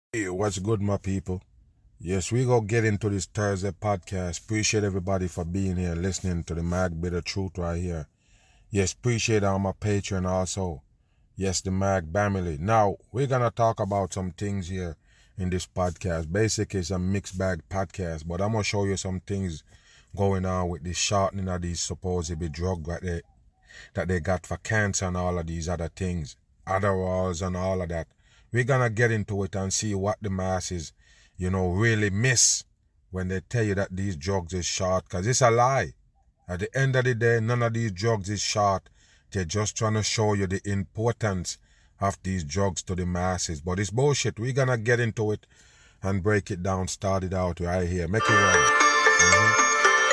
Hey, what's good, my people? Yes, we gonna get into this Thursday podcast. Appreciate everybody for being here, listening to the Mag Bit of Truth right here. Yes, appreciate all my Patreon also. Yes, the Mag family. Now, we're gonna talk about some things here in this podcast. Basically, it's a mixed bag podcast, but I'm gonna show you some things going on with this shortening of these supposedly drugs that they got for cancer and all of these other things, Adderalls and all of that. We're gonna get into it and see what the masses, really miss when they tell you that these drugs is short, because it's a lie. At the end of the day, none of these drugs is short. They're just trying to show you the importance of these drugs to the masses. But it's bullshit. We're gonna get into it and break it down, start it out right here. Make it run.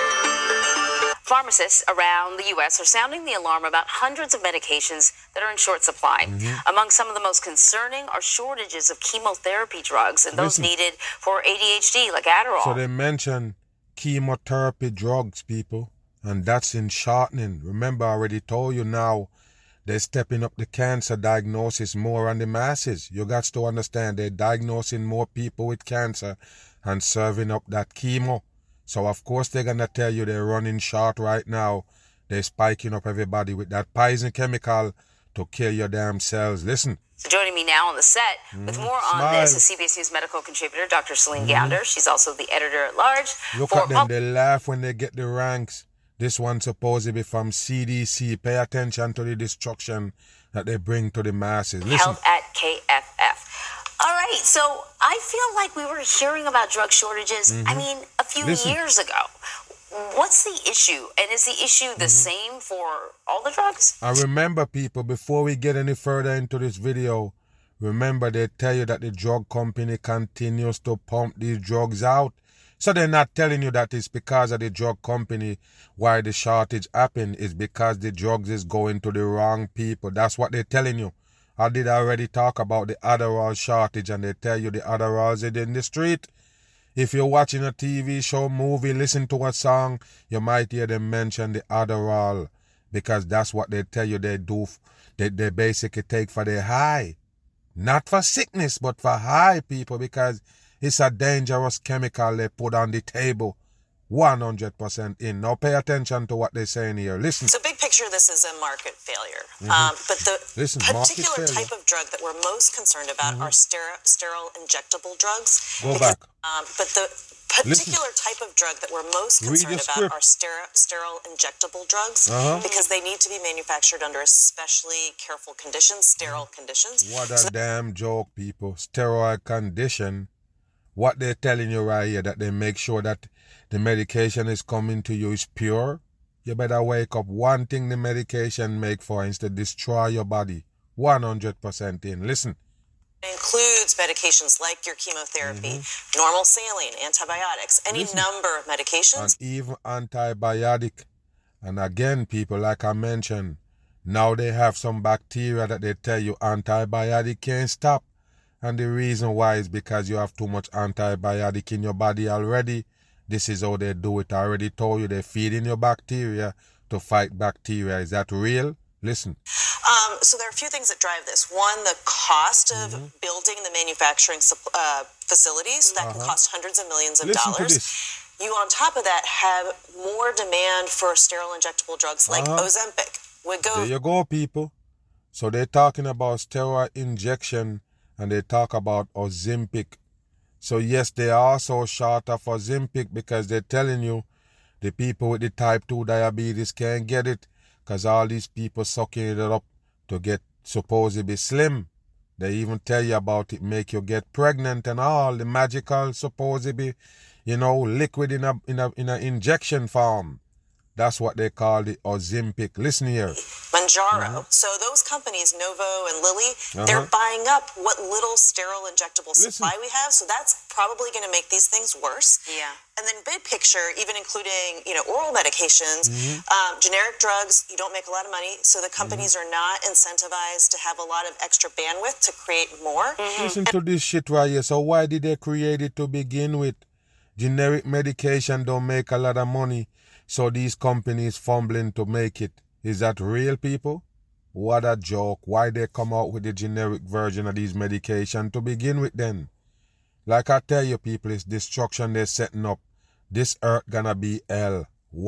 Pharmacists around the U.S. are sounding the alarm about hundreds of medications that are in short supply. Among some of the most concerning are shortages of chemotherapy drugs and those needed for ADHD, like Adderall. So they mention chemotherapy drugs, people, and that's in shortening. Remember, I already told you now, they're stepping up the cancer diagnosis more on the masses. You got to understand, they're diagnosing more people with cancer and serving up that chemo. So, of course, they're going to tell you they're running short right now. They're spiking up everybody with that poison chemical to kill your damn cells. Listen. So joining me now on the set with more on this is CBS News medical contributor Dr. Celine Gounder. She's also the editor-at-large. Look at them. They laugh when they get the ranks. This one's supposed to be from CDC. Pay attention to the destruction that they bring to the masses. Listen. Health at KFF. All right, so I feel like we were hearing about drug shortages, a few years ago. What's the issue? And is the issue the same for all the drugs? I remember, people, before we get any further into this video, remember they tell you that the drug company continues to pump these drugs out. So they're not telling you that it's because of the drug company why the shortage happened. It's because the drugs is going to the wrong people. That's what they're telling you. I did already talk about the Adderall shortage, and they tell you the Adderalls are in the street. If you're watching a TV show, movie, listen to a song, you might hear them mention the Adderall, because that's what they tell you they do. They basically take for their high. Not for sickness, but for high, people, because it's a dangerous chemical they put on the table. 100% in. Now pay attention to what they're saying here. Listen. So big picture, this is a market failure. But the particular type of drug that we're most concerned about are sterile injectable drugs. Go back. But the particular type of drug that we're most concerned about are sterile injectable drugs because they need to be manufactured under especially careful conditions, sterile conditions. What a damn joke, people. Sterile condition. What they're telling you right here, that they make sure that the medication is coming to you is pure. You better wake up. One thing the medication make for is to destroy your body. 100% in. Listen. It includes medications like your chemotherapy, normal saline, antibiotics, any number of medications. And even antibiotic. And again, people, like I mentioned, now they have some bacteria that they tell you antibiotic can't stop. And the reason why is because you have too much antibiotic in your body already. This is how they do it. I already told you they're feeding your bacteria to fight bacteria. Is that real? Listen. So there are a few things that drive this. One, the cost of building the manufacturing facilities. That can cost hundreds of millions of dollars. To this. You, on top of that, have more demand for sterile injectable drugs like Ozempic. There you go, people. So they're talking about steroid injection, and they talk about Ozempic. So yes, they are also short of Ozempic because they're telling you the people with the type 2 diabetes can't get it because all these people sucking it up to get supposedly slim. They even tell you about it, make you get pregnant and all the magical supposedly, liquid in a injection form. That's what they call the Ozempic. Listen here. Mounjaro. So those companies, Novo and Lilly, they're buying up what little sterile injectable supply we have. So that's probably going to make these things worse. Yeah. And then big picture, even including, oral medications, generic drugs, you don't make a lot of money. So the companies are not incentivized to have a lot of extra bandwidth to create more. Listen to this shit right here. So why did they create it to begin with? Generic medication don't make a lot of money. So these companies fumbling to make it. Is that real, people? What a joke. Why they come out with the generic version of these medication to begin with then? Like I tell you people, it's destruction they're setting up. This earth gonna be hell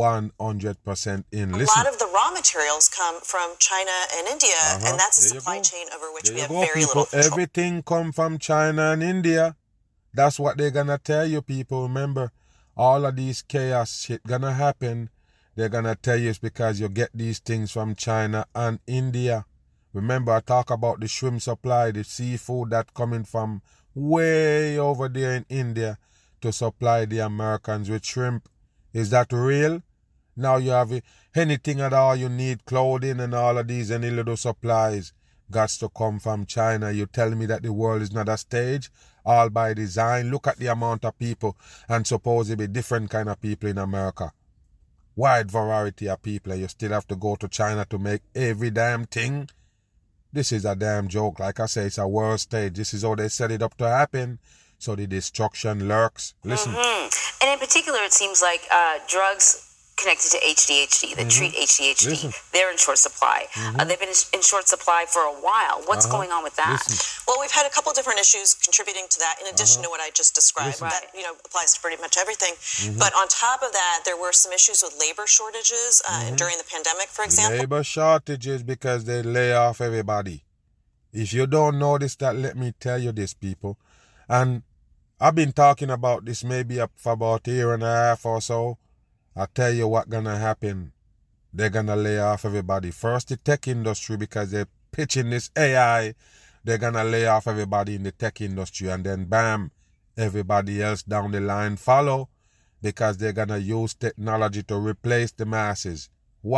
100% in. Listen. A lot of the raw materials come from China and India, and that's a supply chain over which we have very little control. Everything come from China and India. That's what they're gonna tell you people. Remember, all of these chaos shit gonna happen. They're gonna tell you it's because you get these things from China and India. Remember, I talk about the shrimp supply, the seafood that coming from way over there in India to supply the Americans with shrimp. Is that real? Now you have anything at all you need, clothing and all of these, any little supplies, got to come from China. You tell me that the world is not a stage, all by design. Look at the amount of people, and supposedly different kind of people in America. Wide variety of people, and you still have to go to China to make every damn thing. This is a damn joke. Like I say, it's a world stage. This is how they set it up to happen. So the destruction lurks. Listen. And in particular, it seems like drugs connected to HDHD that treat HDHD, they're in short supply. They've been in short supply for a while. What's going on with that? Well, we've had a couple different issues contributing to that, in addition to what I just described. That applies to pretty much everything. But on top of that, there were some issues with labor shortages during the pandemic, for example. Labor shortages because they lay off everybody. If you don't notice that, let me tell you this, people. And I've been talking about this maybe for about a year and a half or so. I tell you what gonna happen. They're gonna lay off everybody. First the tech industry, because they're pitching this AI. They're gonna lay off everybody in the tech industry, and then bam, everybody else down the line follow, because they're gonna use technology to replace the masses.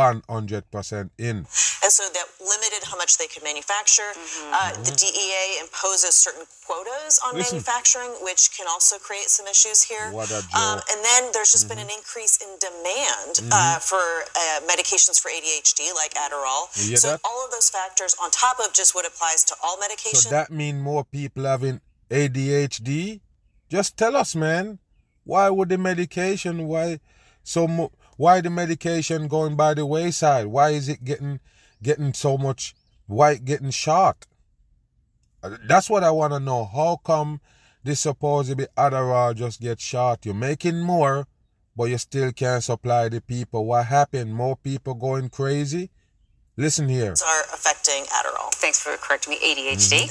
100% in. And so that limited how much they could manufacture. The DEA imposes certain quotas on manufacturing, which can also create some issues here. What a joke. And then there's just been an increase in demand for medications for ADHD, like Adderall. So that? All of those factors on top of just what applies to all medications. So that means more people having ADHD? Just tell us, man. Why would the medication, why the medication going by the wayside? Why is it getting so much, why it getting short? That's what I want to know. How come this supposedly Adderall just gets short? You're making more, but you still can't supply the people. What happened? More people going crazy? Listen here. Are affecting Adderall. Thanks for correcting me, ADHD.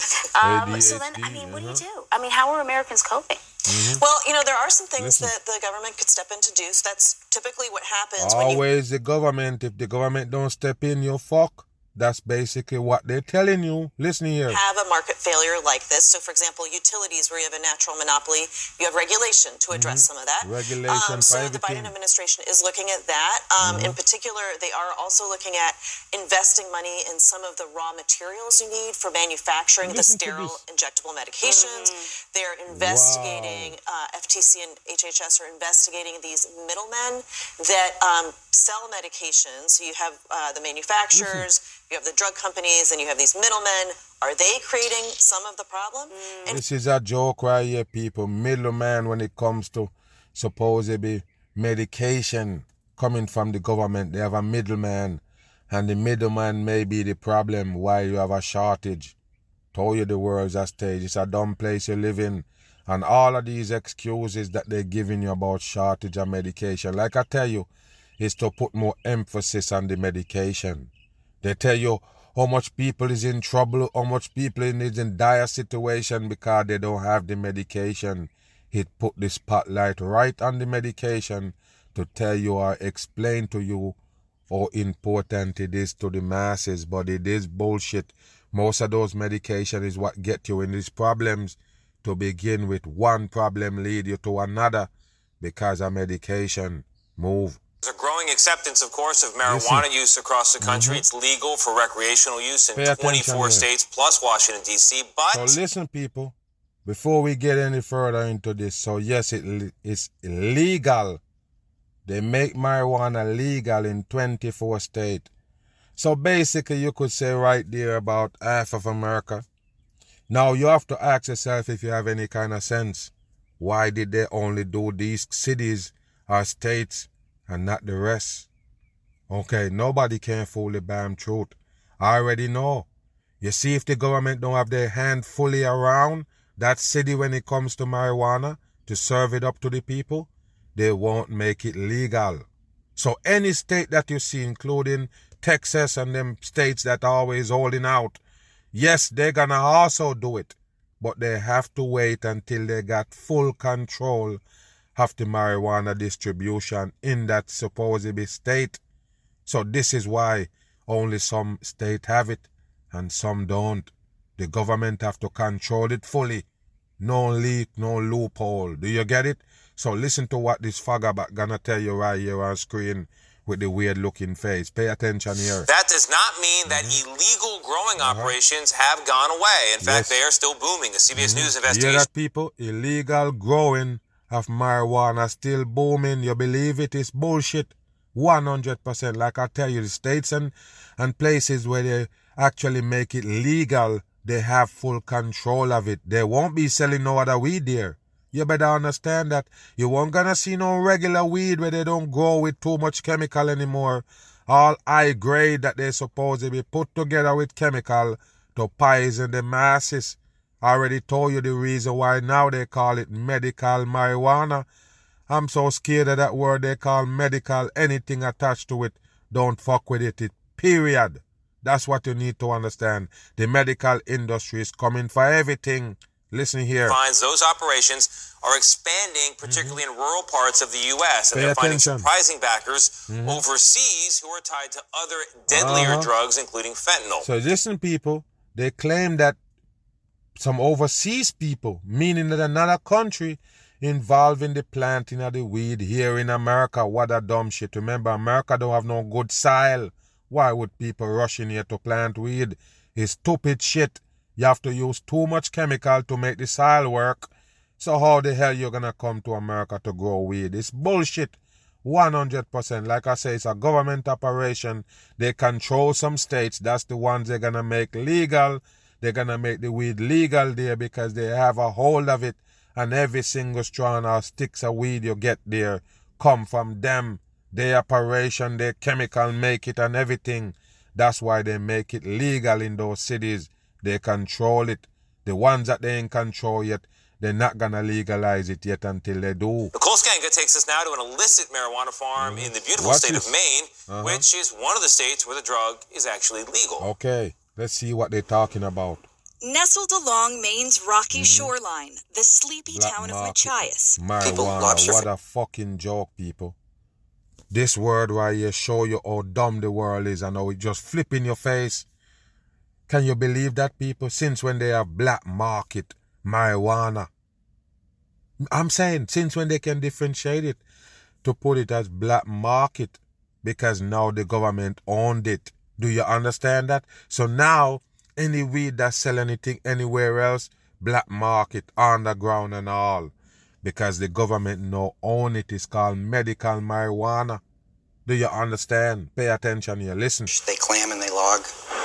So then, I mean, what do you do? I mean, how are Americans coping? Well, there are some things that the government could step in to do. So that's typically what happens. Always the government. If the government don't step in, you're fucked. That's basically what they're telling you. Listen here. Have a market failure like this. So, for example, utilities where you have a natural monopoly, you have regulation to address some of that. Regulation for so everything. The Biden administration is looking at that. In particular, they are also looking at investing money in some of the raw materials you need for manufacturing the sterile injectable medications. They're investigating, FTC and HHS are investigating these middlemen that sell medications. So you have the manufacturers, you have the drug companies, and you have these middlemen. Are they creating some of the problem? This is a joke right here, people. Middleman when it comes to supposedly medication coming from the government. They have a middleman, and the middleman may be the problem why you have a shortage. Told you the world's a stage. It's a dumb place you live in. And all of these excuses that they're giving you about shortage of medication, like I tell you, is to put more emphasis on the medication. They tell you how much people is in trouble, how much people is in dire situation because they don't have the medication. It put the spotlight right on the medication to tell you or explain to you how important it is to the masses. But it is bullshit. Most of those medication is what get you in these problems. To begin with, one problem lead you to another because of medication. Move. There's a growing acceptance, of course, of marijuana use across the country. It's legal for recreational use in 24 states plus Washington, D.C. But so listen, people, before we get any further into this, so yes, it's illegal. They make marijuana legal in 24 states. So basically, you could say right there about half of America. Now, you have to ask yourself if you have any kind of sense. Why did they only do these cities or states and not the rest? Okay, nobody can fool the damn truth. I already know. You see, if the government don't have their hand fully around, that city, when it comes to marijuana, to serve it up to the people, they won't make it legal. So any state that you see, including Texas and them states that are always holding out, yes, they're gonna also do it, but they have to wait until they got full control of the marijuana distribution in that supposedly state. So this is why only some states have it and some don't. The government have to control it fully. No leak, no loophole. Do you get it? So listen to what this faggot gonna tell you right here on screen with the weird looking face. Pay attention here. That does not mean that illegal growing operations have gone away. In fact, they are still booming. A CBS News investigation. You hear that, people? Illegal growing of marijuana still booming. You believe it? It's bullshit. 100%. Like I tell you, the states and places where they actually make it legal, they have full control of it. They won't be selling no other weed there. You better understand that. You won't gonna see no regular weed where they don't grow with too much chemical anymore. All high grade that they supposedly put together with chemical to poison the masses. I already told you the reason why now they call it medical marijuana. I'm so scared of that word they call medical. Anything attached to it, don't fuck with it. Period. That's what you need to understand. The medical industry is coming for everything. Listen here. Finds those operations are expanding, particularly in rural parts of the U.S., and they're finding surprising backers overseas who are tied to other deadlier drugs, including fentanyl. So listen, people, they claim that some overseas people, meaning that another country, involved in the planting of the weed here in America. What a dumb shit. Remember, America don't have no good soil. Why would people rush in here to plant weed? It's stupid shit. You have to use too much chemical to make the soil work. So how the hell you gonna come to America to grow weed? It's bullshit. 100%. Like I say, it's a government operation. They control some states. That's the ones they're gonna make legal. They're gonna make the weed legal there because they have a hold of it. And every single strand or sticks of weed you get there come from them. Their operation, their chemical make it and everything. That's why they make it legal in those cities. They control it. The ones that they ain't control yet, they're not going to legalize it yet until they do. The Kolskanga takes us now to an illicit marijuana farm in the beautiful state of Maine, which is one of the states where the drug is actually legal. Okay, let's see what they're talking about. Nestled along Maine's rocky shoreline, the sleepy town of Machias. Marijuana, what a fucking joke, people. This word right here show you how dumb the world is and how it just flip in your face. Can you believe that, people? Since when they have black market marijuana? I'm saying, since when they can differentiate it to put it as black market? Because now the government owned it. Do you understand that? So now, any weed that's selling anything anywhere else, black market, underground and all. Because the government now own it. It's called medical marijuana. Do you understand? Pay attention here. Listen. They clam and they log.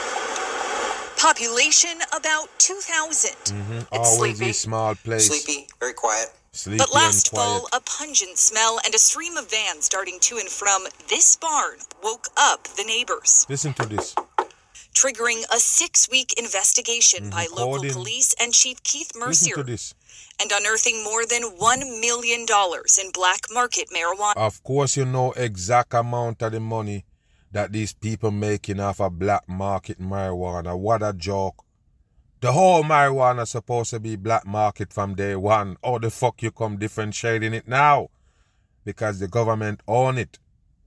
Population about 2,000. It's always a small place. Sleepy, very quiet. Sleepy but last and quiet. fall, a pungent smell and a stream of vans darting to and from this barn woke up the neighbors. Listen to this. Triggering a 6-week investigation by local police and Chief Keith Mercier. Listen to this. And unearthing more than $1 million in black market marijuana. Of course, you know exact amount of the money that these people making off of black market marijuana. What a joke. The whole marijuana is supposed to be black market from day one. How the fuck you come differentiating it now? Because the government own it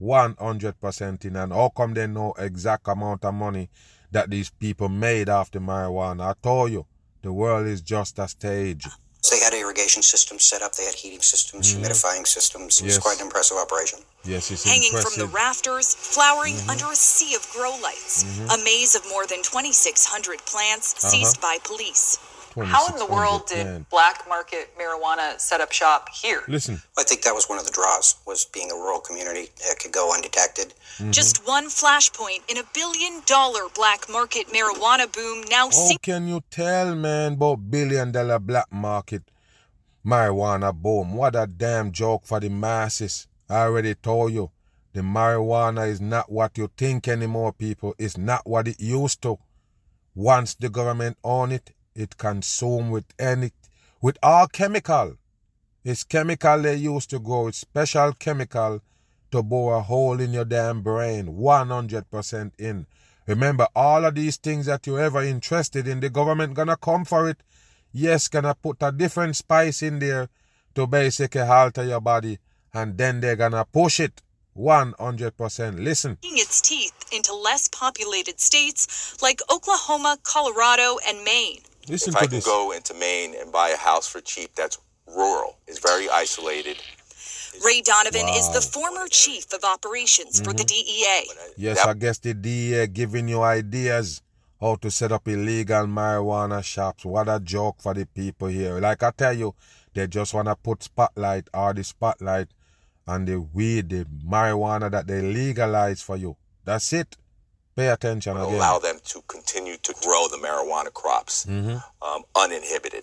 100% in. And how come they know exact amount of money that these people made off the marijuana? I told you, the world is just a stage. So they had irrigation systems set up, they had heating systems, humidifying systems. It was quite an impressive operation. Yes, it's hanging impressive. From the rafters, flowering under a sea of grow lights. A maze of more than 2,600 plants seized by police. How in the world did black market marijuana set up shop here? Listen. I think that was one of the draws, was being a rural community. It could go undetected. Just one flashpoint in $1 billion black market marijuana boom now. How can you tell, man, about $1 billion black market marijuana boom? What a damn joke for the masses. I already told you, the marijuana is not what you think anymore, people. It's not what it used to. Once the government own it, it consume with with all chemical. It's chemical they used to grow. It's special chemical to bore a hole in your damn brain. 100% in. Remember, all of these things that you're ever interested in, the government gonna come for it. Yes, gonna put a different spice in there to basically alter your body, and then they're gonna push it 100%. Listen. Its teeth into less populated states like Oklahoma, Colorado, and Maine. Listen if to I can this. go into Maine and buy a house for cheap that's rural, is very isolated. Ray Donovan is the former chief of operations for the DEA. Yes, I guess the DEA giving you ideas how to set up illegal marijuana shops. What a joke for the people here. Like I tell you, they just want to put the spotlight on the weed, the marijuana that they legalize for you. That's it. Pay attention again. Allow them to continue to grow the marijuana crops uninhibited.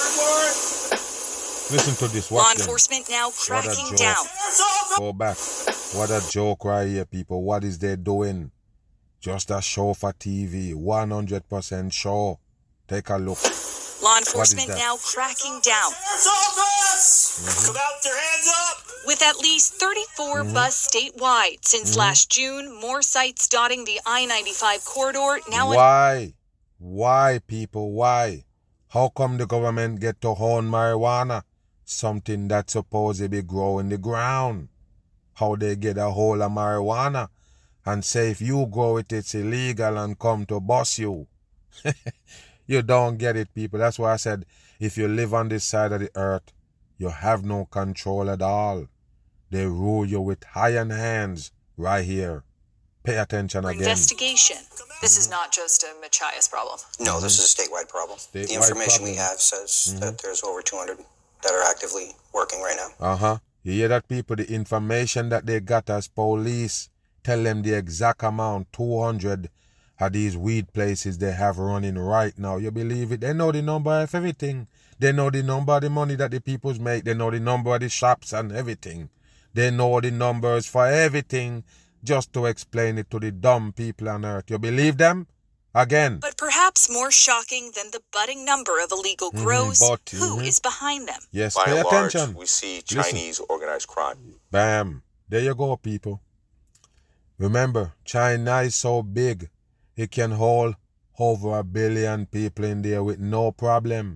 Listen to this. Law enforcement now cracking down. Go back. What a joke right here, people. What is they doing? Just a show for TV. 100% show. Take a look. Law enforcement now cracking down. Come out with your hands up! With at least 34 busts statewide since last June, more sites dotting the I-95 corridor now. Why? Why, people? Why? How come the government get to own marijuana? Something that's supposed to be growing the ground. How they get a hold of marijuana and say if you grow it, it's illegal and come to bust you. You don't get it, people. That's why I said if you live on this side of the earth, you have no control at all. They rule you with iron hands right here. Pay attention again. Investigation. This is not just a Machias problem. No, this is a statewide problem. The information we have says that there's over 200 that are actively working right now. You hear that, people? The information that they got as police tell them the exact amount, 200 of these weed places they have running right now. You believe it? They know the number of everything. They know the number of the money that the peoples make. They know the number of the shops and everything. They know the numbers for everything just to explain it to the dumb people on earth. You believe them? Again. But perhaps more shocking than the budding number of illegal grows, who is behind them? Yes, By pay and large, attention. we see Chinese organized crime. Bam. There you go, people. Remember, China is so big, it can hold over 1 billion people in there with no problem.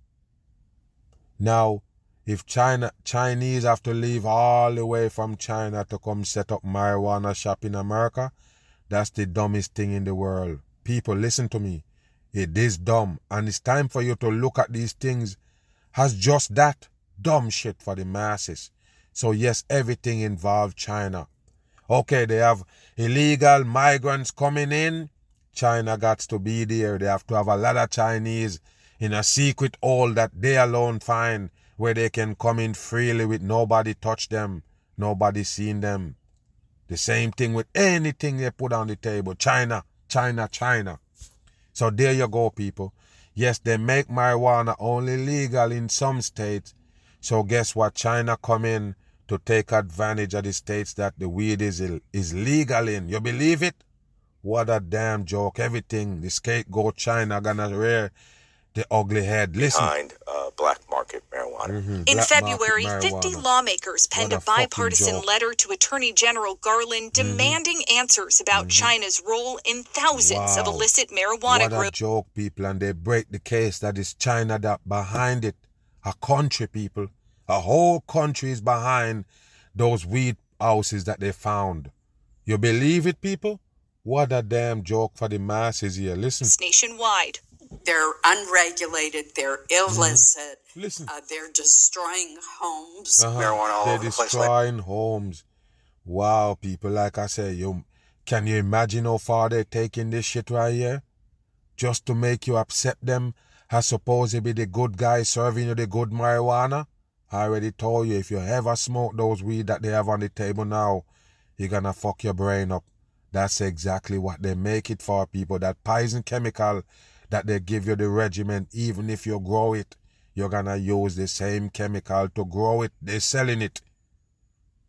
Now, if Chinese have to leave all the way from China to come set up marijuana shop in America, that's the dumbest thing in the world. People, listen to me. It is dumb. And it's time for you to look at these things as just that. Dumb shit for the masses. So yes, everything involves China. Okay, they have illegal migrants coming in. China got to be there. They have to have a lot of Chinese in a secret hole that they alone find, where they can come in freely with nobody touch them, nobody seeing them. The same thing with anything they put on the table. China, China, China. So there you go, people. Yes, they make marijuana only legal in some states. So guess what? China come in to take advantage of the states that the weed is legal in. You believe it? What a damn joke. Everything, the scapegoat China gonna rear the ugly head. Listen. Behind black market marijuana. In February, 50 lawmakers penned a bipartisan letter to Attorney General Garland demanding answers about China's role in thousands of illicit marijuana grows. What a joke, people. And they break the case that it's China that behind it. A country, people. A whole country is behind those weed houses that they found. You believe it, people? What a damn joke for the masses here. Listen. Nationwide. They're unregulated. They're illicit. Listen. They're destroying homes. Marijuana all over the place. They're destroying homes. Wow, people. Like I say, can you imagine how far they're taking this shit right here? Just to make you accept them as supposed to be the good guy serving you the good marijuana? I already told you, if you ever smoke those weed that they have on the table now, you're gonna fuck your brain up. That's exactly what they make it for, people. That poison chemical that they give you the regimen, even if you grow it, you're gonna use the same chemical to grow it. They're selling it.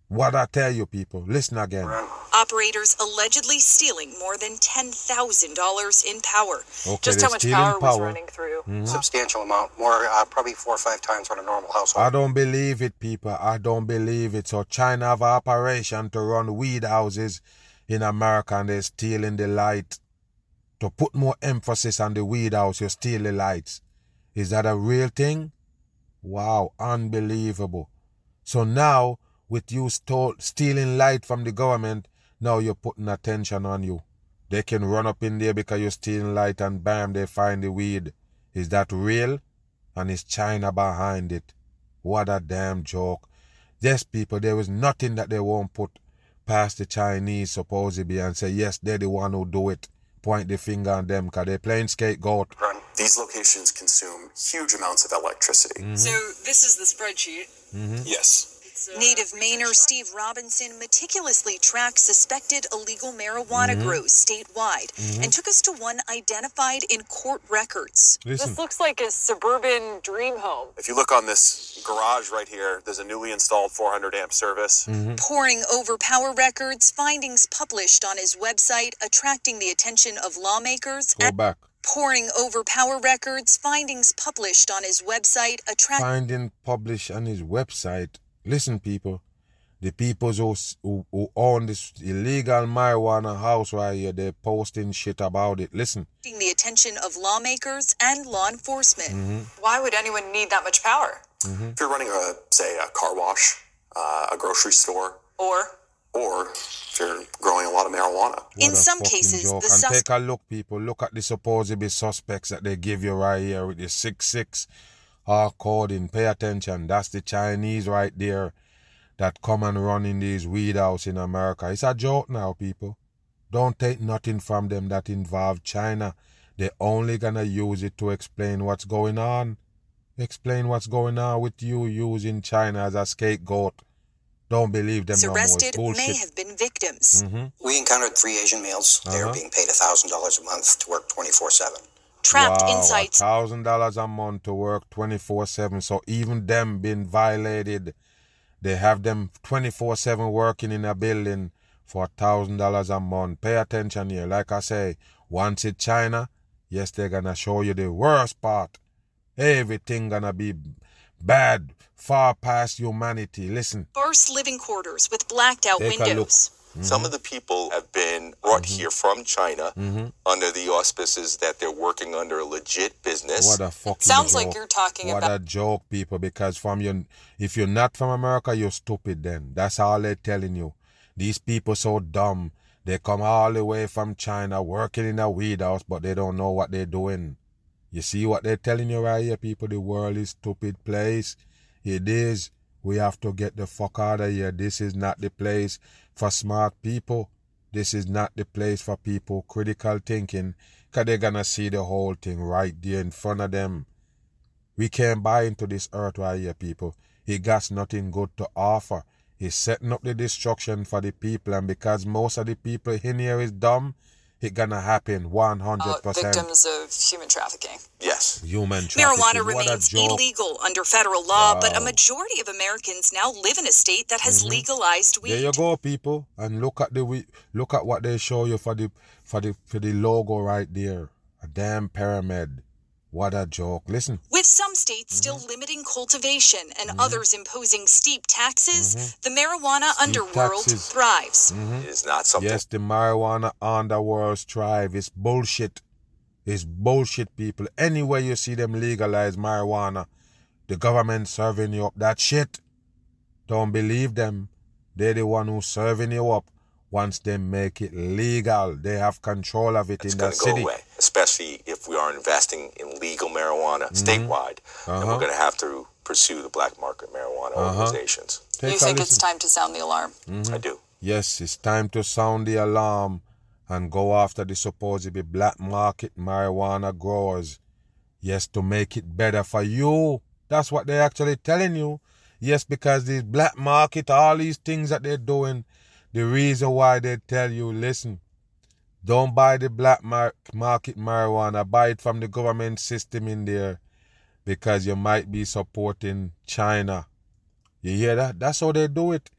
What I tell you, people, listen again. Operators allegedly stealing more than $10,000 in power. Okay, just how much power was running through. Substantial amount, more, probably 4 or 5 times what a normal household. I don't believe it, people. I don't believe it. So China have an operation to run weed houses in America, and they're stealing the light. To put more emphasis on the weed house, you steal the lights. Is that a real thing? Wow, unbelievable. So now, with you stealing light from the government, now you're putting attention on you. They can run up in there because you're stealing light and bam, they find the weed. Is that real? And is China behind it? What a damn joke. Yes, people, there is nothing that they won't put past the Chinese supposedly and say, yes, they're the one who do it. Point the finger on them because they're playing scapegoat. These locations consume huge amounts of electricity. So this is the spreadsheet. Yes. Native Mainer Steve Robinson meticulously tracked suspected illegal marijuana grows statewide and took us to one identified in court records. Listen. This looks like a suburban dream home. If you look on this garage right here, there's a newly installed 400 amp service. Poring over power records, findings published on his website attracting the attention of lawmakers. Go back. Poring over power records, findings published on his website Finding published on his website. Listen, people, the people who own this illegal marijuana house right here, they're posting shit about it. Listen. The attention of lawmakers and law enforcement. Why would anyone need that much power? If you're running say a car wash, a grocery store, or if you're growing a lot of marijuana. In some cases, and take a look, people. Look at the supposed suspects that they give you right here with the 6'6". Coding, pay attention. That's the Chinese right there that come and run in these weed house in America. It's a joke now, people. Don't take nothing from them that involve China. They're only gonna use it to explain what's going on. Explain what's going on with you using China as a scapegoat. Don't believe them no more. Arrested may have been victims. We encountered 3 Asian males. They were being paid $1,000 a month to work 24/7. Trapped inside $1,000 a month to work 24/7. So even them being violated, they have them 24/7 working in a building for $1,000 a month. Pay attention here. Like I say, once it's China, yes, they're gonna show you the worst part. Everything gonna be bad, far past humanity. Listen. Sparse living quarters with blacked out windows. Some of the people have been brought here from China under the auspices that they're working under a legit business. What a fucking Sounds joke. like you're talking what about... a joke, people, because if you're not from America, you're stupid then. That's all they're telling you. These people so dumb. They come all the way from China working in a weed house, but they don't know what they're doing. You see what they're telling you right here, people? The world is a stupid place. It is. We have to get the fuck out of here. This is not the place for smart people. This is not the place for people critical thinking, because they're going to see the whole thing right there in front of them. We can't buy into this earth right here, people. It got nothing good to offer. It's setting up the destruction for the people, and because most of the people in here is dumb, it's gonna happen 100%. Victims of human trafficking. Yes. Human trafficking. Marijuana remains illegal under federal law, but a majority of Americans now live in a state that has legalized weed. There you go, people, and look at what they show you for the logo right there. A damn pyramid. What a joke. Listen. With some states still limiting cultivation and others imposing steep taxes, the marijuana underworld thrives. It is not something... Yes, the marijuana underworld thrive. It's bullshit. It's bullshit, people. Anywhere you see them legalize marijuana, the government serving you up that shit. Don't believe them. They're the one who's serving you up. Once they make it legal, they have control of it in the city. It's going to go away, especially if we are investing in legal marijuana statewide. And we're going to have to pursue the black market marijuana organizations. You think it's time to sound the alarm? I do. Yes, it's time to sound the alarm and go after the supposedly black market marijuana growers. Yes, to make it better for you. That's what they're actually telling you. Yes, because these black market, all these things that they're doing, the reason why they tell you, listen, don't buy the black market marijuana, buy it from the government system in there, because you might be supporting China. You hear that? That's how they do it.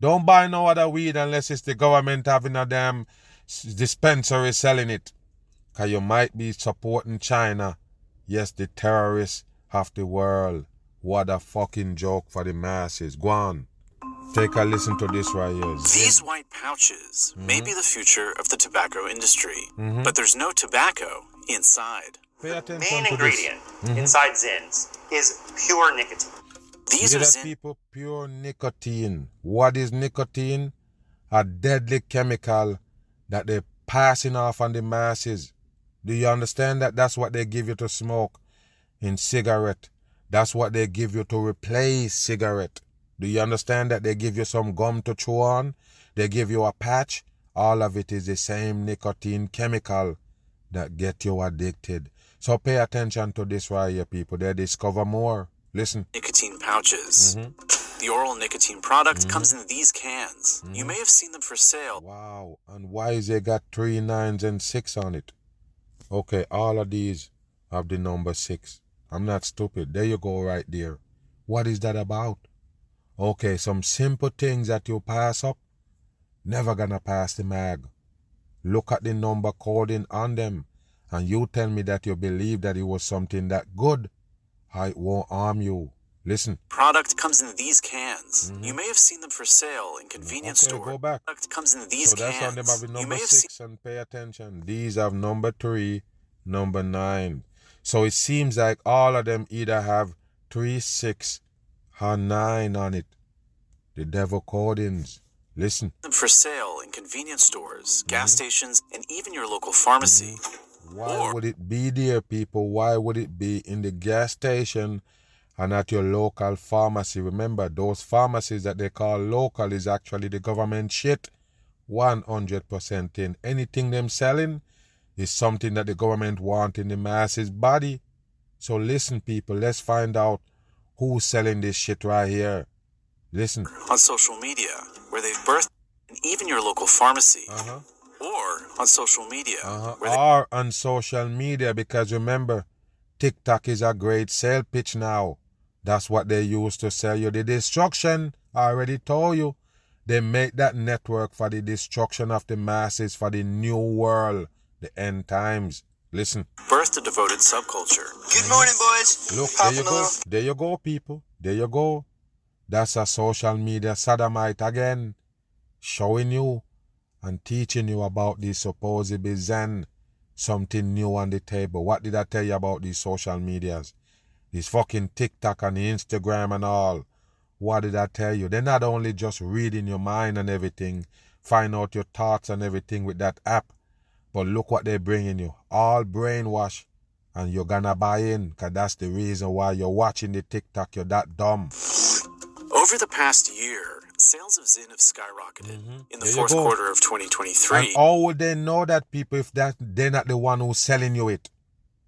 Don't buy no other weed unless it's the government having a damn dispensary selling it. Because you might be supporting China. Yes, the terrorists of the world. What a fucking joke for the masses. Go on. Take a listen to this right here. These white pouches may be the future of the tobacco industry, but there's no tobacco inside. Pay attention main to ingredient this. inside Zins is pure nicotine. These are Zins. People, pure nicotine. What is nicotine? A deadly chemical that they're passing off on the masses. Do you understand that? That's what they give you to smoke in cigarette. That's what they give you to replace cigarette. Do you understand that? They give you some gum to chew on. They give you a patch. All of it is the same nicotine chemical that get you addicted. So pay attention to this right here, people. They discover more. Listen. Nicotine pouches. The oral nicotine product comes in these cans. You may have seen them for sale. Wow. And why is they got 3 9s and 6 on it? Okay, all of these have the number 6. I'm not stupid. There you go right there. What is that about? Okay, some simple things that you pass up, never gonna pass the mag. Look at the number coding on them, and you tell me that you believe that it was something that good. It won't harm you. Listen. Product comes in these cans. You may have seen them for sale in convenience stores. Go back. Product comes in these so that's cans. on them have number 6, and pay attention. These have number 3, number 9. So it seems like all of them either have 3, 6, or 9 on it. The devil codings. Listen. Them for sale in convenience stores, gas stations, and even your local pharmacy. Why would it be there, people? Why would it be in the gas station and at your local pharmacy? Remember, those pharmacies that they call local is actually the government shit. 100% in. Anything them selling is something that the government want in the masses' body. So listen, people, let's find out who's selling this shit right here. Listen. On social media, where they've birthed, and even your local pharmacy. Or on social media. Or on social media, because remember, TikTok is a great sale pitch now. That's what they use to sell you the destruction. I already told you. They make that network for the destruction of the masses, for the new world, the end times. Listen. Birthed a devoted subculture. Good morning, boys. Look, there you go. There you go, people. There you go. That's a social media sodomite again, showing you and teaching you about these supposedly Zen, something new on the table. What did I tell you about these social medias? These fucking TikTok and Instagram and all. What did I tell you? They're not only just reading your mind and everything, find out your thoughts and everything with that app, but look what they're bringing you. All brainwash. And you're gonna buy in, because that's the reason why you're watching the TikTok. You're that dumb. Over the past year, sales of Zyn have skyrocketed in the fourth quarter of 2023. And how would they know that, people, if that they're not the one who's selling you it?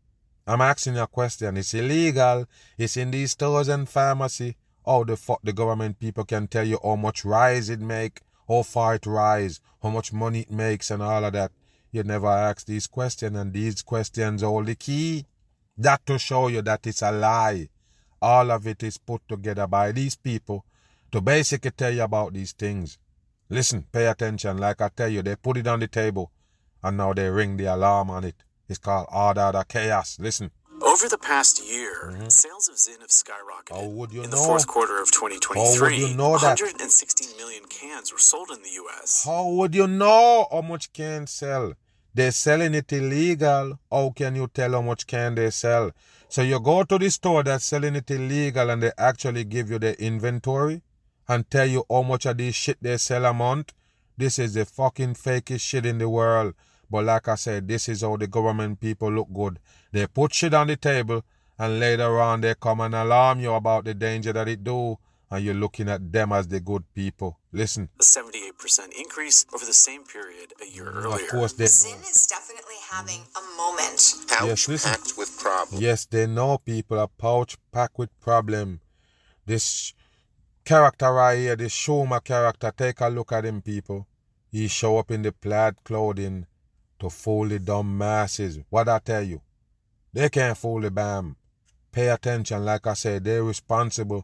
I'm asking you a question. It's illegal. It's in these stores and pharmacy. How the fuck the government people can tell you how much rise it make, how far it rise, how much money it makes and all of that? You never ask these questions, and these questions hold the key. That to show you that it's a lie. All of it is put together by these people to basically tell you about these things. Listen, pay attention. Like I tell you, they put it on the table and now they ring the alarm on it. It's called order chaos. Listen. Over the past year, sales of Zyn have skyrocketed. How would you in know? The fourth quarter of 2023, how would you know that? 116 million cans were sold in the U.S. How would you know how much can sell? They're selling it illegal. How can you tell how much can they sell? So you go to the store that's selling it illegal and they actually give you the inventory and tell you how much of this shit they sell a month. This is the fucking fakest shit in the world. But like I said, this is how the government people look good. They put shit on the table and later on they come and alarm you about the danger that it do, and you're looking at them as the good people. Listen. A 78% increase over the same period a year earlier. Of course they know. Zyn is definitely having a moment. Pouch packed with problems. Yes, they know, people. A pouch packed with problem. This character right here, this Schumer character, take a look at him, people. He show up in the plaid clothing to fool the dumb masses. What I tell you? They can't fool the BAM. Pay attention. Like I said, they're responsible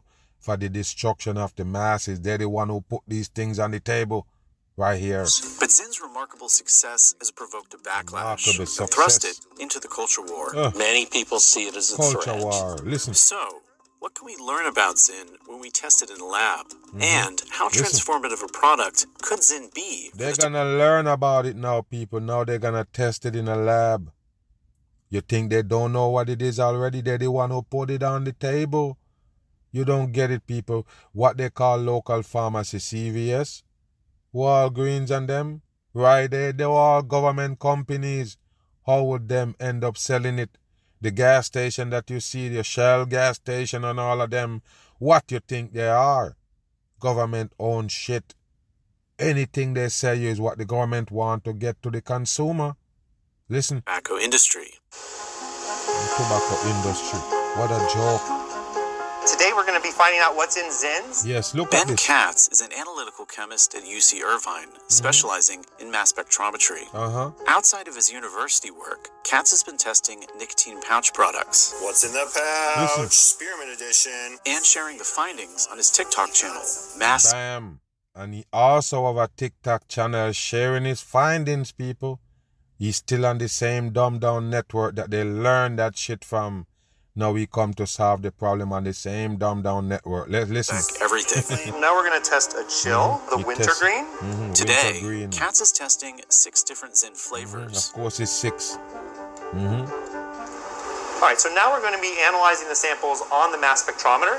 for the destruction of the masses. They're the one who put these things on the table right here. But Zin's remarkable success has provoked a backlash and thrust it into the culture war. Many people see it as a culture threat. War. Listen. So, what can we learn about Zin when we test it in a lab? And how transformative a product could Zin be? They're going to learn about it now, people. Now they're going to test it in a lab. You think they don't know what it is already? They're the one who put it on the table. You don't get it, people. What they call local pharmacy, CVS, Walgreens and them, right there, they're all government companies. How would them end up selling it? The gas station that you see, the Shell gas station and all of them, what you think they are? Government-owned shit. Anything they sell you is what the government want to get to the consumer. Listen. Tobacco industry. Tobacco industry. What a joke. Today we're going to be finding out what's in Zins. Yes, look at Ben this. Katz is an analytical chemist at UC Irvine, specializing in mass spectrometry. Outside of his university work, Katz has been testing nicotine pouch products. What's in the pouch? Spearmint edition. And sharing the findings on his TikTok channel, Bam. And he also have a TikTok channel sharing his findings, people. He's still on the same dumb-down network that they learned that shit from. Now we come to solve the problem on the same dumb-down network. Let's listen. Everything. Now we're going to test a chill, the wintergreen. Today, Katz is testing 6 different Zin flavors. Of course, it's 6. All right, so now we're going to be analyzing the samples on the mass spectrometer.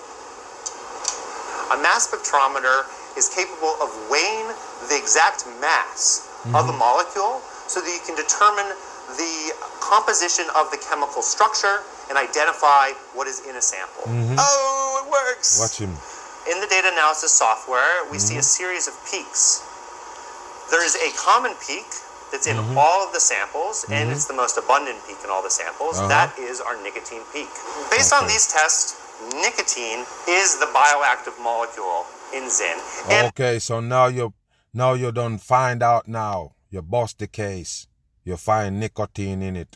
A mass spectrometer is capable of weighing the exact mass of the molecule so that you can determine the composition of the chemical structure and identify what is in a sample. Oh, it works! Watch him. In the data analysis software, we see a series of peaks. There is a common peak that's in all of the samples, and it's the most abundant peak in all the samples. That is our nicotine peak. Based on these tests, nicotine is the bioactive molecule in Zin. Okay, so now you done find out now. You bust the case. You find nicotine in it.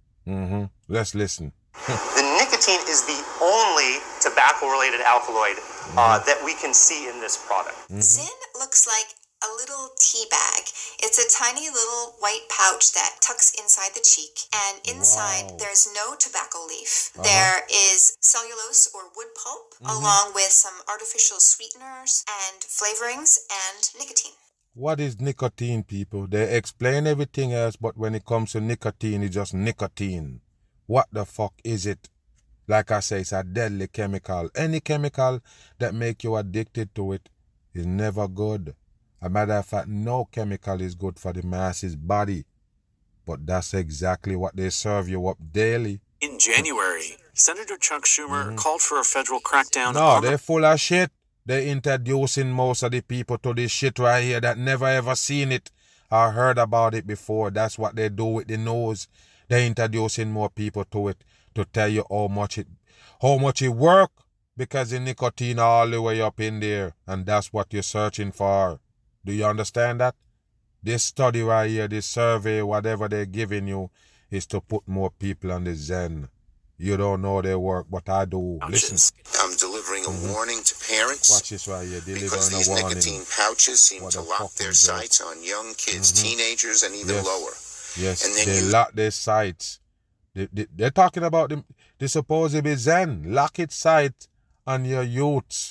Let's listen. The nicotine is the only tobacco-related alkaloid that we can see in this product. Zin looks like a little tea bag. It's a tiny little white pouch that tucks inside the cheek, and inside there's no tobacco leaf. There is cellulose or wood pulp, along with some artificial sweeteners and flavorings and nicotine. What is nicotine, people? They explain everything else, but when it comes to nicotine, it's just nicotine. What the fuck is it? Like I say, it's a deadly chemical. Any chemical that make you addicted to it is never good. As a matter of fact, no chemical is good for the masses' body. But that's exactly what they serve you up daily. In January, Senator Chuck Schumer called for a federal crackdown on... No, they're full of shit. They're introducing most of the people to this shit right here that never ever seen it or heard about it before. That's what they do with the news. They're introducing more people to it to tell you how much it work, because the nicotine all the way up in there, and that's what you're searching for. Do you understand that? This study right here, this survey, whatever they're giving you, is to put more people on the Zen. You don't know their work, but I do. Listen. I'm delivering a warning to parents. Watch this right here. Because these nicotine pouches seem to lock their sights on young kids, teenagers, and even lower. Yes, and then they lock their sights. They're talking about the supposed Zen. Lock its sight on your youths.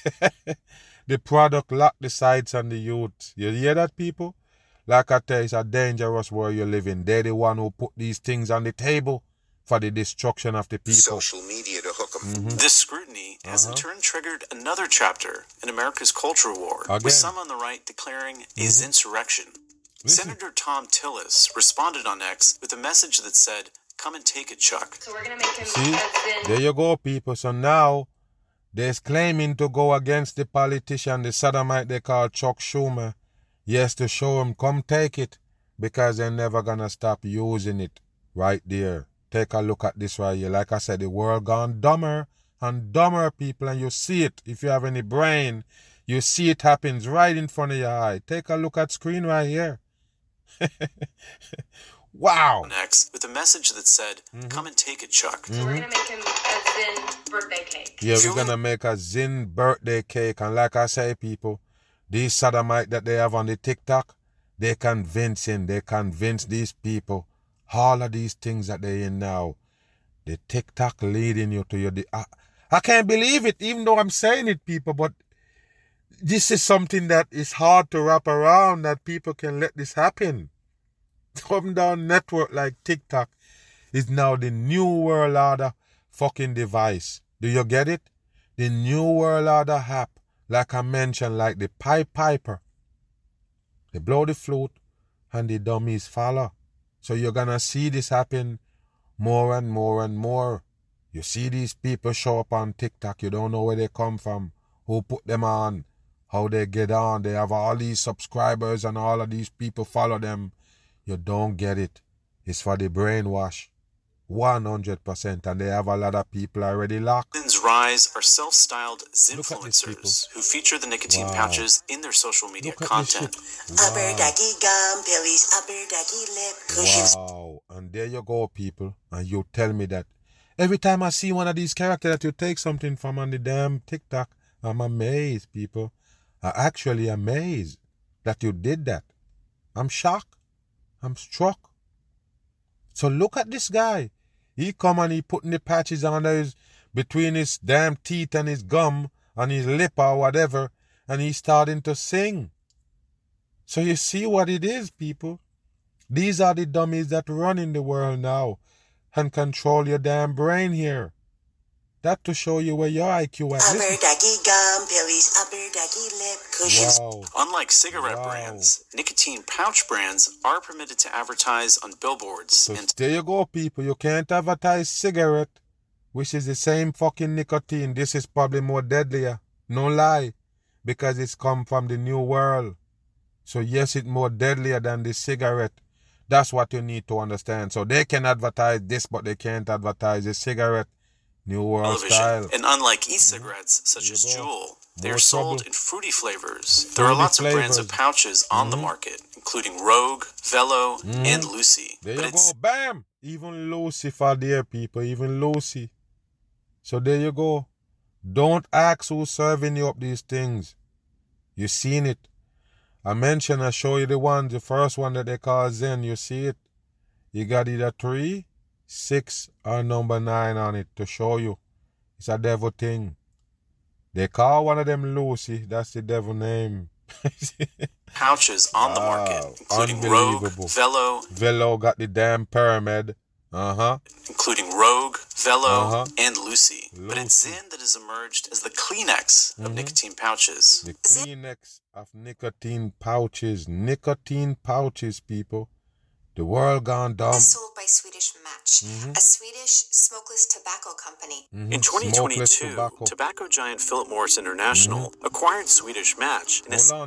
The product lock the sights on the youth. You hear that, people? Like I tell you, it's a dangerous world you're living. They're the one who put these things on the table for the destruction of the people. Social media to hook them. This scrutiny has in turn triggered another chapter in America's culture war, with some on the right declaring a Zinsurrection. Senator Tom Tillis responded on X with a message that said, "Come and take it, Chuck." So we're going to make him See, there you go, people. So now they're claiming to go against the politician, the sodomite they call Chuck Schumer. Yes, to show him, come take it, because they're never going to stop using it right there. Take a look at this right here. Like I said, the world gone dumber and dumber, people, and you see it. If you have any brain, you see it happens right in front of your eye. Take a look at screen right here. Wow. Next, with a message that said, "Come and take it, Chuck." So we're gonna make him a Zin birthday cake. Yeah, we're gonna make a Zin birthday cake, and like I say, people, these sodomite that they have on the TikTok, they convince these people all of these things that they in now. The TikTok leading you to your... I can't believe it, even though I'm saying it, people, but this is something that is hard to wrap around, that people can let this happen. Come down network like TikTok is now the new world order fucking device. Do you get it? The new world order app, like I mentioned, like the Pied Piper. They blow the flute and the dummies follow. So you're gonna see this happen more and more and more. You see these people show up on TikTok, you don't know where they come from, who put them on, how they get on. They have all these subscribers and all of these people follow them. You don't get it. It's for the brainwash. 100%. And they have a lot of people already locked. Zin's rise are self-styled Zinfluencers who feature the nicotine pouches in their social media content. Wow. And there you go, people. And you tell me that every time I see one of these characters that you take something from on the damn TikTok, I'm amazed, people. I'm actually amazed that you did that. I'm shocked. I'm struck. So look at this guy. He come and he putting the patches under between his damn teeth and his gum and his lip or whatever, and he's starting to sing. So you see what it is, people. These are the dummies that run in the world now and control your damn brain here. That to show you where your IQ at. Wow. Unlike cigarette brands, nicotine pouch brands are permitted to advertise on billboards. So there you go, people. You can't advertise cigarette, which is the same fucking nicotine. This is probably more deadlier. No lie. Because it's come from the new world. So yes, it's more deadlier than the cigarette. That's what you need to understand. So they can advertise this, but they can't advertise the cigarette. New world style. And unlike e-cigarettes, such as Juul, they are sold in fruity flavors. There are lots of brands of pouches on the market, including Rogue, Velo, and Lucy. There you go. Bam! Even Lucy for there, people. Even Lucy. So there you go. Don't ask who's serving you up these things. You seen it. I show you the first one that they call Zen. You see it. You got either 3, 6, or number 9 on it to show you. It's a devil thing. They call one of them Lucy. That's the devil name. Pouches on the market, including Rogue, Velo. Velo got the damn pyramid. Including Rogue, Velo, and Lucy. But it's Zin that has emerged as the Kleenex of nicotine pouches. The Kleenex of nicotine pouches. Nicotine pouches, people. The world gone dumb. Is sold by Swedish Match, a Swedish smokeless tobacco company. In 2022, tobacco giant Philip Morris International acquired Swedish Match.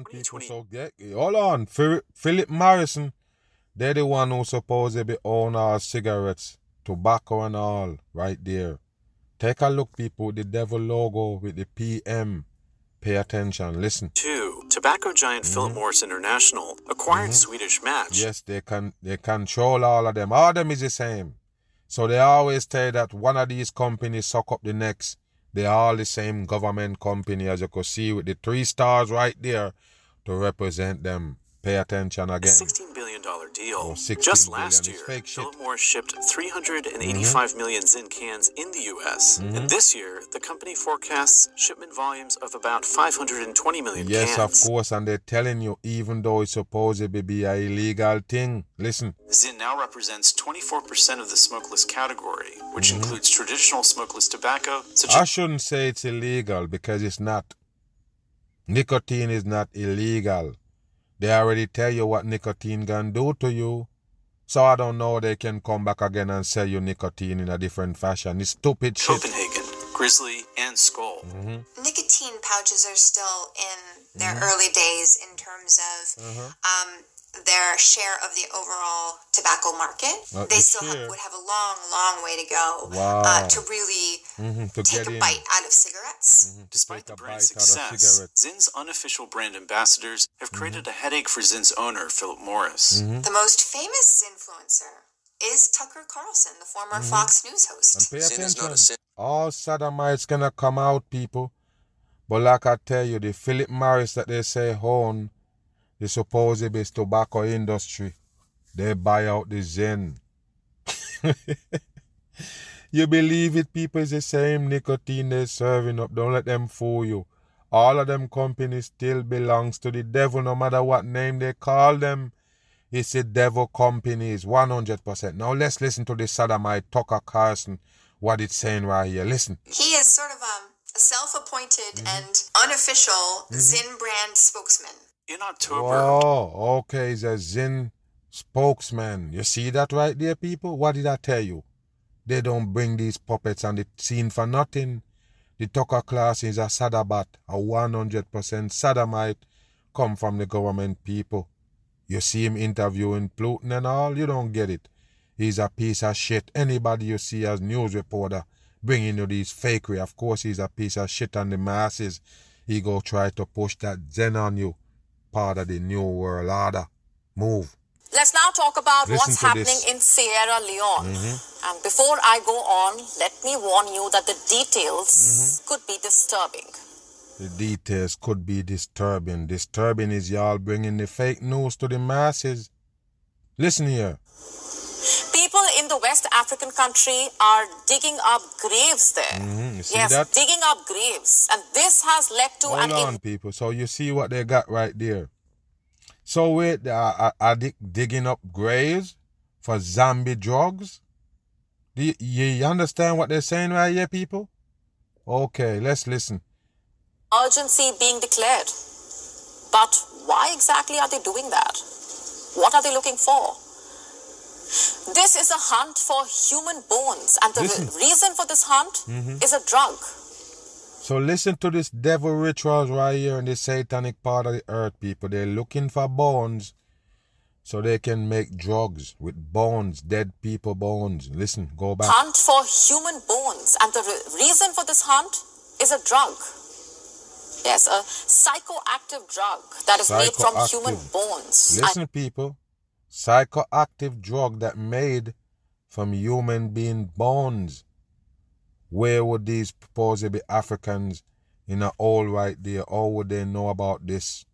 Hold on. Philip Morrison, they're the one who supposedly own all cigarettes, tobacco and all, right there. Take a look, people, the devil logo with the PM. Pay attention, listen. 2. Tobacco giant Philip Morris International acquired Swedish Match. Yes, they control all of them. All of them is the same. So they always say that one of these companies suck up the next. They are all the same government company, as you can see with the 3 stars right there to represent them. Pay attention again. A $16 billion deal. Just last year, Philip Morris shipped 385 million Zin cans in the U.S. And this year, the company forecasts shipment volumes of about 520 million cans. Yes, of course, and they're telling you, even though it's supposed to be an illegal thing. Listen. Zin now represents 24% of the smokeless category, which includes traditional smokeless tobacco. I shouldn't say it's illegal, because it's not. Nicotine is not illegal. They already tell you what nicotine can do to you. So I don't know they can come back again and sell you nicotine in a different fashion. It's stupid shit. Copenhagen, Grizzly, and Skull. Nicotine pouches are still in their early days in terms of their share of the overall tobacco market. They still would have a long, long way to go to really take a bite out of cigarettes. Despite the brand's success, Zynn's unofficial brand ambassadors have created a headache for Zynn's owner, Philip Morris. The most famous influencer is Tucker Carlson, the former Fox News host. And pay attention. All sodomites gonna come out, people. But like I tell you, the Philip Morris that they say own the supposed tobacco industry, they buy out the Zyn. You believe it, people? It's the same nicotine they're serving up. Don't let them fool you. All of them companies still belongs to the devil, no matter what name they call them. It's the devil companies, 100%. Now let's listen to the sodomite Tucker Carlson, what it's saying right here. Listen. He is sort of a self-appointed and unofficial Zyn brand spokesman. In October. Oh, okay, he's a Zyn spokesman. You see that right there, people? What did I tell you? They don't bring these puppets on the scene for nothing. The Tucker Carlson is a sodobat, a 100% sodomite, come from the government people. You see him interviewing Putin and all, you don't get it. He's a piece of shit. Anybody you see as news reporter bringing you these fakery, of course he's a piece of shit on the masses. He go try to push that Zen on you. Part of the New World Order. Move. Let's now talk about what's happening in Sierra Leone. And before I go on, let me warn you that the details could be disturbing. The details could be disturbing. Disturbing is y'all bringing the fake news to the masses. Listen here. People in the West African country are digging up graves there. You see that? Digging up graves. And this has led to Hold on, people. So you see what they got right there. So wait, are they digging up graves for zombie drugs? Do you understand what they're saying right here, people? Okay, let's listen. Urgency being declared. But why exactly are they doing that? What are they looking for? This is a hunt for human bones, and the reason for this hunt is a drug. So listen to this devil rituals right here in the satanic part of the earth, people. They're looking for bones so they can make drugs with bones, dead people bones. Listen, go back. Hunt for human bones, and the reason for this hunt is a drug. Yes, a psychoactive drug that is made from human bones. Listen, people. Psychoactive drug that made from human being bones. Where would these supposedly Africans in a hole right there, how would they know about this?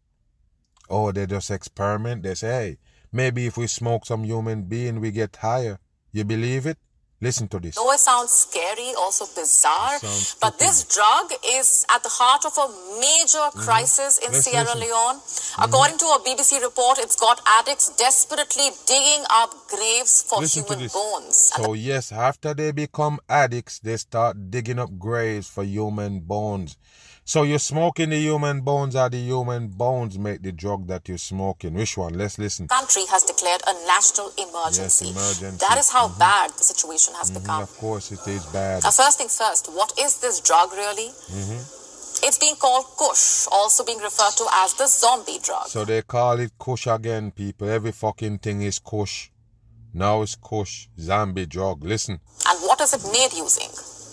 Oh, they just experiment. They say, hey, maybe if we smoke some human being, we get higher. You believe it? Listen to this. Though it sounds scary, also bizarre, but this drug is at the heart of a major crisis in Sierra Leone. According to a BBC report, it's got addicts desperately digging up graves for human bones. So yes, after they become addicts, they start digging up graves for human bones. So you're smoking the human bones, or the human bones make the drug that you're smoking? Which one? Let's listen. The country has declared a national emergency. Yes, emergency. That is how bad the situation has become. Of course it is bad. Now, first things first, what is this drug really? It's being called Kush, also being referred to as the zombie drug. So they call it Kush again, people. Every fucking thing is Kush. Now it's Kush, zombie drug. Listen. And what is it made using?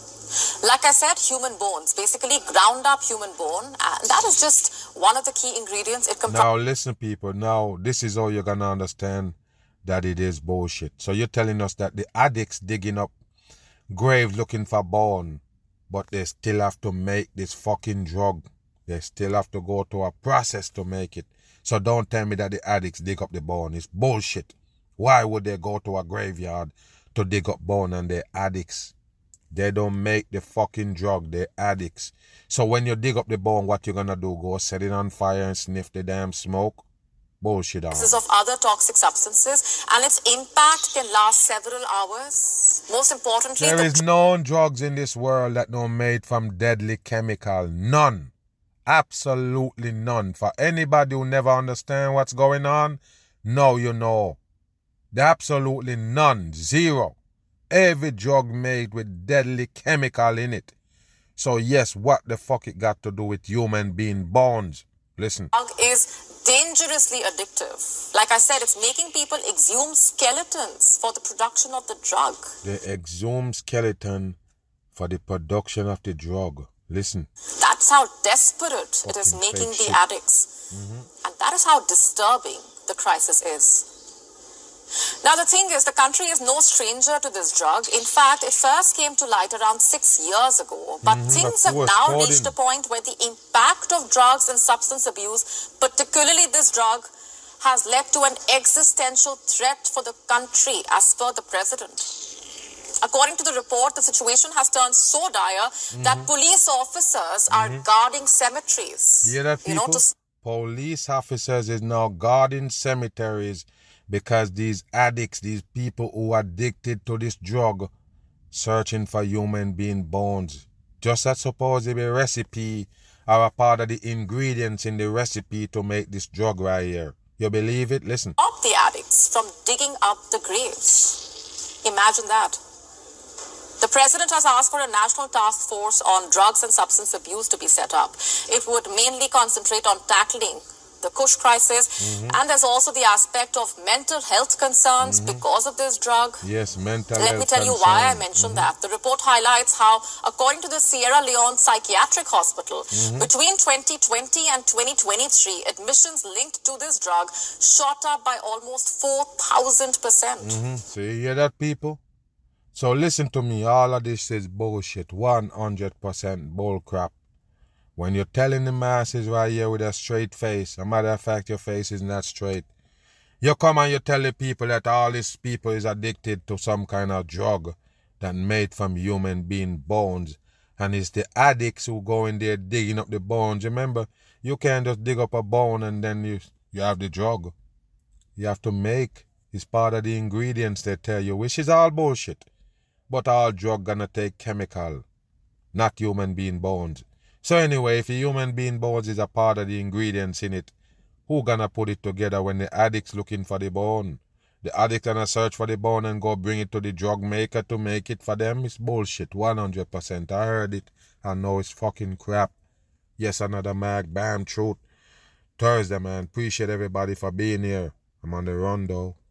Like I said, human bones, basically ground up human bone. And that is just one of the key ingredients. Now listen, people. Now this is how you're going to understand that it is bullshit. So you're telling us that the addicts digging up graves looking for bone, but they still have to make this fucking drug. They still have to go to a process to make it. So don't tell me that the addicts dig up the bone. It's bullshit. Why would they go to a graveyard to dig up bone and they're addicts? They don't make the fucking drug. They're addicts. So when you dig up the bone, what you gonna do? Go set it on fire and sniff the damn smoke? Bullshit. Of other toxic substances, and its impact can last several hours. Most importantly, there is known drugs in this world that are made from deadly chemical. None. Absolutely none. For anybody who never understand what's going on, now you know. Absolutely none. Zero. Every drug made with deadly chemical in it. So yes, what the fuck it got to do with human being bones? Listen. Drug is dangerous dangerously addictive. Like I said, it's making people exhume skeletons for the production of the drug. They exhume skeleton for the production of the drug. Listen. That's how desperate it is making the addicts. And that is how disturbing the crisis is. Now, the thing is, the country is no stranger to this drug. In fact, it first came to light around 6 years ago. But things have now reached a point where the impact of drugs and substance abuse, particularly this drug, has led to an existential threat for the country, as per the president. According to the report, the situation has turned so dire that police officers are guarding cemeteries. You hear that, people? Police officers is now guarding cemeteries because these addicts, these people who are addicted to this drug, searching for human being bones. Just as suppose a recipe or a part of the ingredients in the recipe to make this drug right here. You believe it? Listen. Stop the addicts from digging up the graves. Imagine that. The president has asked for a national task force on drugs and substance abuse to be set up. It would mainly concentrate on tackling the Kush crisis, and there's also the aspect of mental health concerns because of this drug. Yes, mental health. Let me tell you why I mentioned that. The report highlights how, according to the Sierra Leone Psychiatric Hospital, between 2020 and 2023, admissions linked to this drug shot up by almost 4,000%. So you hear that, people? So listen to me, all of this is bullshit, 100% bull crap. When you're telling the masses right here with a straight face, a matter of fact, your face is not straight. You come and you tell the people that all these people is addicted to some kind of drug that made from human being bones. And it's the addicts who go in there digging up the bones. Remember, you can't just dig up a bone and then you have the drug. You have to make. It's part of the ingredients they tell you, which is all bullshit. But all drug gonna take chemical, not human being bones. So anyway, if a human being bones is a part of the ingredients in it, who gonna put it together when the addict's looking for the bone? The addict gonna search for the bone and go bring it to the drug maker to make it for them? It's bullshit, 100%. I heard it. I know it's fucking crap. Yes, another Mag Bam Truth Thursday, man. Appreciate everybody for being here. I'm on the run, though.